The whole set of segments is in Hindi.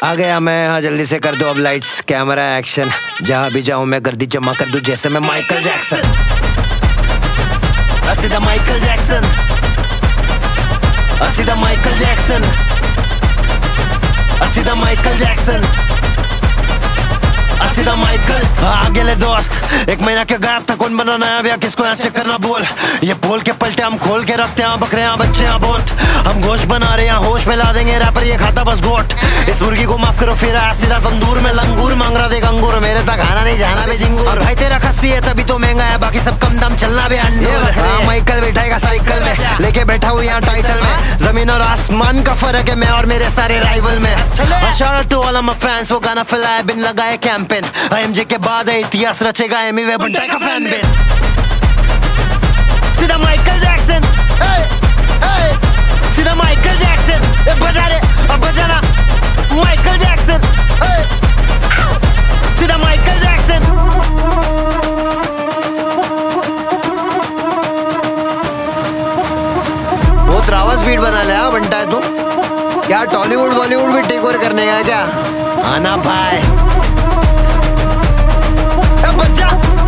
आ गया मैं, हाँ जल्दी से कर दो अब लाइट्स कैमरा एक्शन। जहाँ भी जाऊं मैं गर्दी जमा कर दूं जैसे मैं माइकल जैक्सन। सीधा माइकल जैक्सन, सीधा माइकल जैक्सन, सीधा माइकल जैक्सन, सीधा माइकल। आगे ले दोस्त, 1 महीना के गायब था, कौन बना नया भैया, किसको यहाँ चेक करना बोल। ये बोल के पलटे हम खोल के रखते हैं, बकरे यहाँ बच्चे यहाँ बोट। हम गोश्त बना रहे हैं, होश में ला देंगे रैपर, ये खाता बस गोट। इस मुर्गी को माफ करो फिर सीधा तंदूर में लंगूर मांग रहा देख अंगूर। मेरे तक आना नहीं जाना भी जिंगूर। भाई तेरा खस्सी है तभी तो महंगा है, बाकी सब कम दाम चलना भी अंडोल। माइकल बैठाएगा साइकिल में, लेके बैठा हूँ यहाँ टाइटल में। जमीन और आसमान का फर्क है मैं और मेरे सारे राइवल में। shout out to all of my fans, वो गाना फैलाया बिन लगाए कैंपेन। IMJ के बाद है इतिहास रचेगा एमीवे बंटाई का फैन बेस। सीधा माइकल जैक्सन, सीधा माइकल जैक्सन। बजा रे अब बजाना माइकल जैक्सन, सीधा माइकल जैक्सन। बहुत रावस बीट बना लिया बंटाई तू। क्या टॉलीवुड बॉलीवुड भी टेक ओवर करने का क्या? आना भाई बच्चा।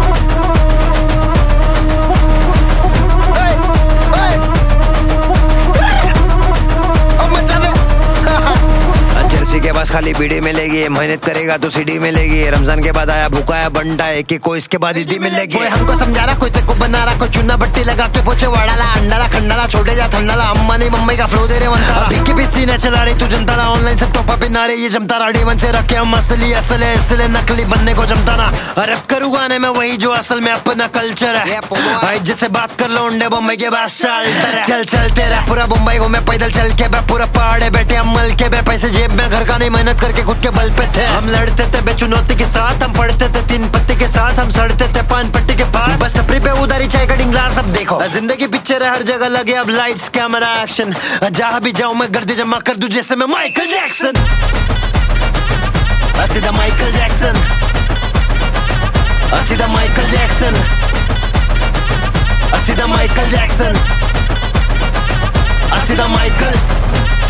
चर्सी के पास खाली बीड़ी मिलेगी, मेहनत करेगा तो सीडी मिलेगी। रमजान के बाद आया भूखा है बंटा है कि कोई इसके बाद ईदी मिलेगी। कोई हमको समझा रहा, कोई तेको बना रहा, कोई चुना बट्टी लगा के पोछे वाड़ाला अंडाला खंडाला छोड़े जा ठंडाला। अम्मा नहीं मम्मी का फ्लो दे रहे वंतारा, भिक्की पिस्सी ने चला रही तू जनता ना। ऑनलाइन सब टॉपा पे नारे ये जमता राडी मन से रखे हम असली असल है, इसलिए नकली बनने को जमता ना। रैप करूँ गाने में वही जो असल में अपना कल्चर है। भाई जिससे बात कर लो अंडे बम्बई के बाद चल चल तेरा पूरा मुंबई को मैं पैदल चल के पूरा पहाड़े बैठे हम मल के पैसे जेब में घर का नहीं, मेहनत करके खुद के बल पे थे। हम लड़ते थे बेचुनौती के साथ, हम पढ़ते थे 3 पत्ती के साथ, हम सड़ते थे पान पट्टी के पास। बस टपरी पे उधारी चाय कटिंग ग्लास। अब देखो जिंदगी पिक्चर है, हर जगह लगे अब लाइट्स कैमरा एक्शन। जहाँ भी जाऊं मैं गर्दी जमा कर दूं जैसे मैं माइकल जैक्सन। सीधा माइकल जैक्सन, सीधा माइकल जैक्सन, सीधा माइकल जैक्सन, सीधा माइकल।